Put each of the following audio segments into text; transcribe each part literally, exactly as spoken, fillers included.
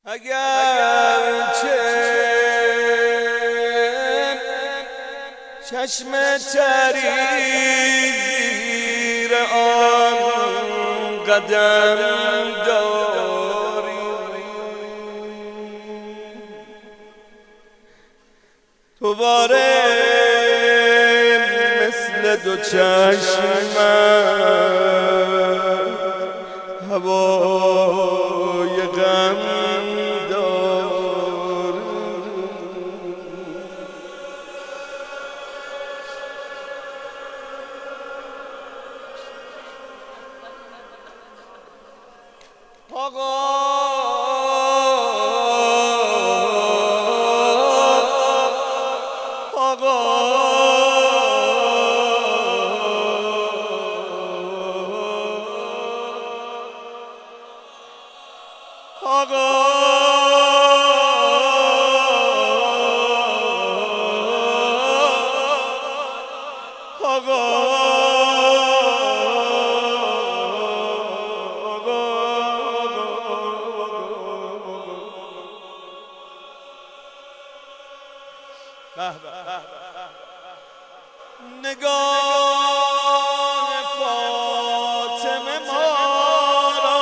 اگر چه چشم تری زیر آن قدم داری، تو باره مثل دو چشمت هوای غم داری. آقا آقا نگاه فاطمه ما را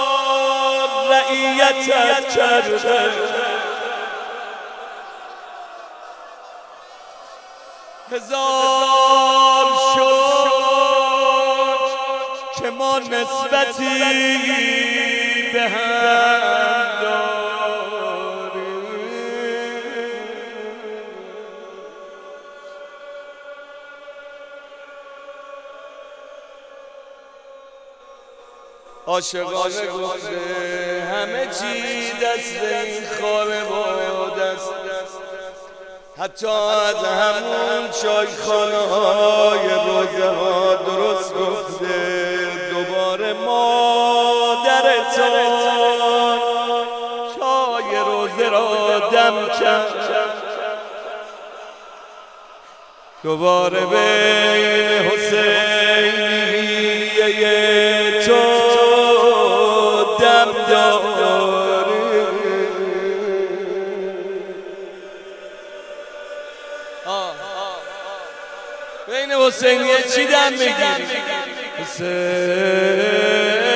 رعیتت کرده، هزار شکر که ما نسبتی به هم داریم. عاشقانه گفته همه چی دست این خانواده است، حتی از همون چایخانه های روزه ها درست گفته. دوباره مادرتان چای روزه را دم کرد، دوباره بین حسینیه تو دم داری. بین حسینیه چی دم میگیری؟ حسین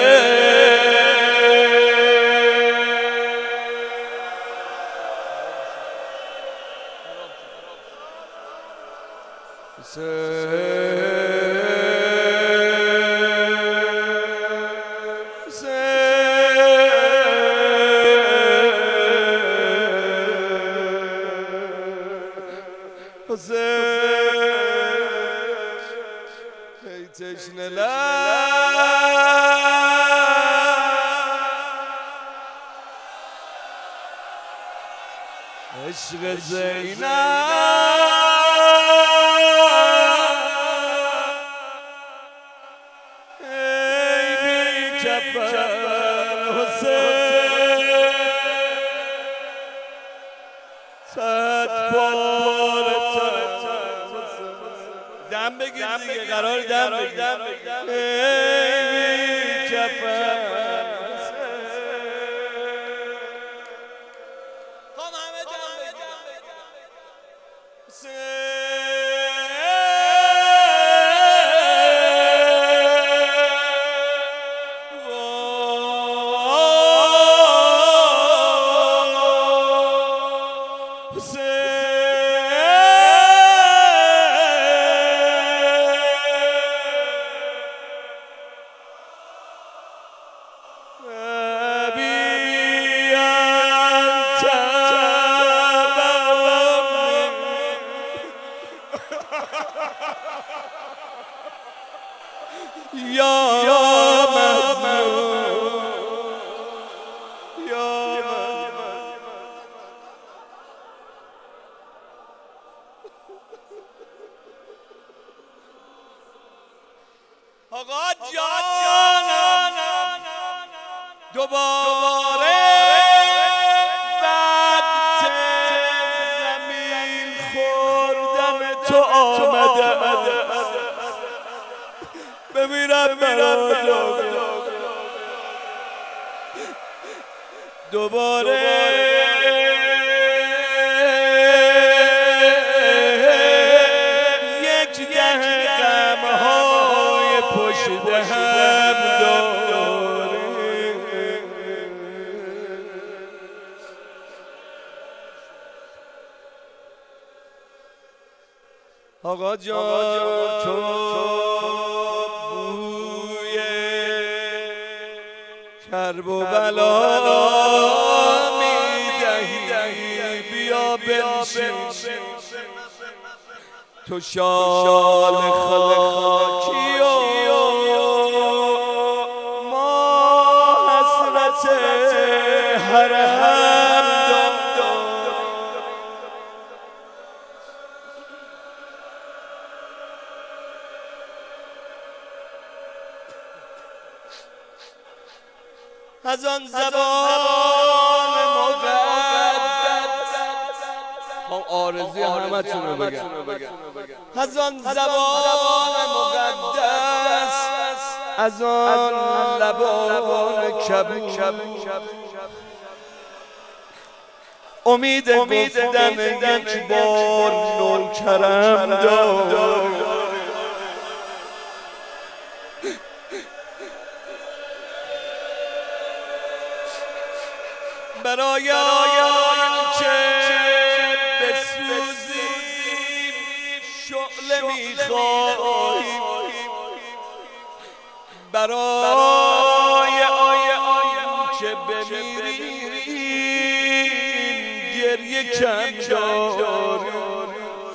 ای تشنه لب عشق زینب، ای بی کفن حسین، صد بار دم بگیر دیگه، قرار دم بگیر. ای بی کفن خواهم همه دم بگیر. یا مظلوم یا آقا جانم، دوباره وقت زمین خوردن تو آمده. بمیرم برادر، دوباره یک ده غمهای پشت هم داره. آقا جان تو بوی کرب و بلا میدهی، بیا بنشین تو شال خاکی و ما حسرت حرم داریم. از آن زبان مقدس هم آرزوی همه تونو بگم، از آن زبان مقدس، از آن لبان کبود امید گفتن یک بار نوکرم دار. برای آنکه بسوزیم شعله میخواهیم، برای آنکه بمیریم گریه کم داریم.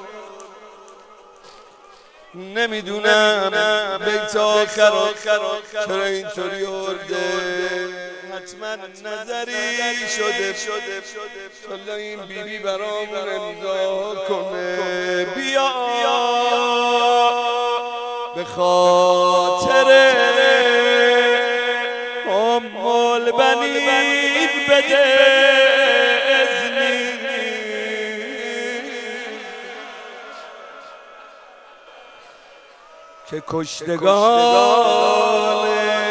نمیدونم بیت آخر چرا اینطوری ارده، حتما نظری شده شده این بی بی برامون امضا کنه. بیا به خاطر ام البنین بده اذنی که کشتگان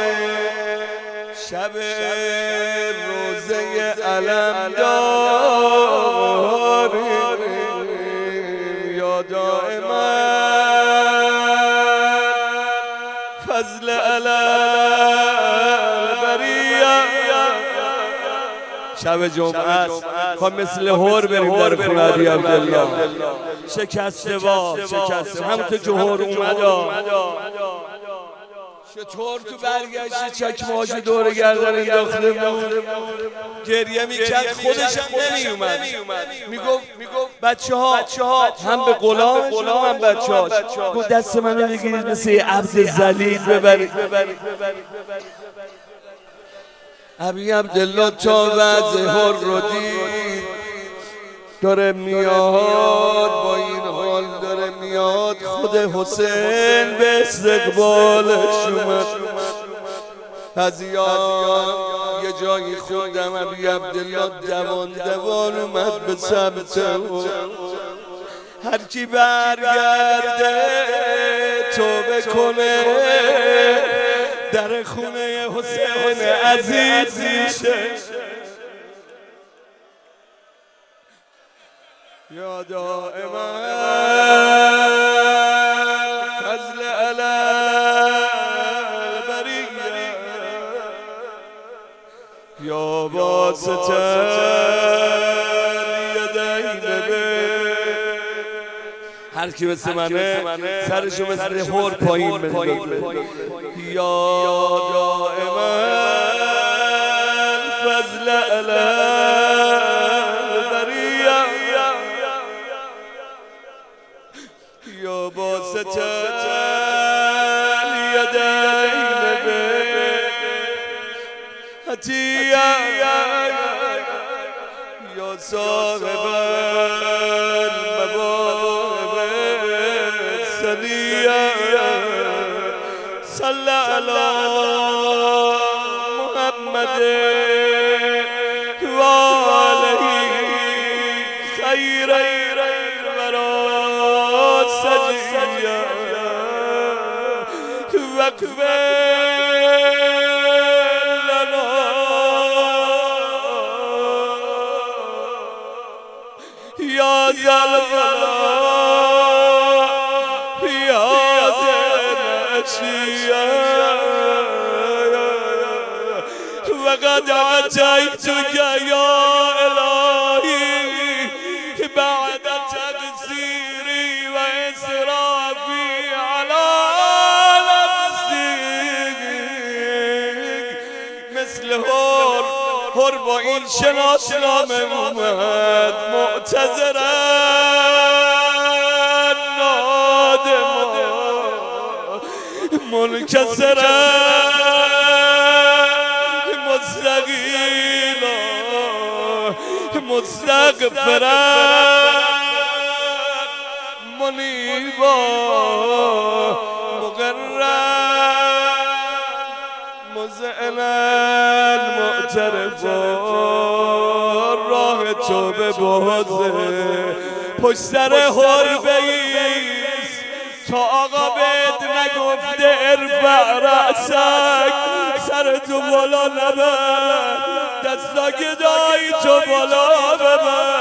شب روزه علم داریم، یا دائما فضل البریه. شب جمعه است خواهم مثل هور بریم در خونه علی عبدالله، شکسته با شکسته همونطور که هور اومد چطور تو برگشت چکمه‌هاش دور گردن انداخته بود، گریه میکرد، خودش هم نمیومد، میگفت بچه ها هم به غلام هم بچه ها گفت دست منو بگیرید مثل یه عبد ذلیل ببرید. علی عبدالله تا وضع هر رو دید داره میاد، با این حال داره میاد، خود حسین به استقبالش اومد. هزیان یه جایی خوندم علی عبدالله دوان دوان اومد به سمت او، هر کی برگرده توبه کنه در خونه حسین عزیز میشه. یا دائما فضل البریه، یا واسط الیدین به هر کی مثل منه سرشو مثل هور پایین بندازه. یا دائما فضل البریه، یا واسط الیدین به عطیه، یا صاحب المواهب السنیه، صلی علی محمد و آله خیر الورا سجیه، واغفر لنا یا زلزلا یا زنشیا وقد عتيتك يا إلهي بعد تقصيري وإسرافي على نفسي مثل هور هور با این شناسنامه اومد معتذرا نادما منکسرا مستغیلا مستغفرا منیبا مقرا مذعنا معترفا راه توبه بازه پشت سر حربه ایست تا آقا بهت نگفته ارفع رأسک سر تو بالا نبر دستا که دایی تو بالا ببر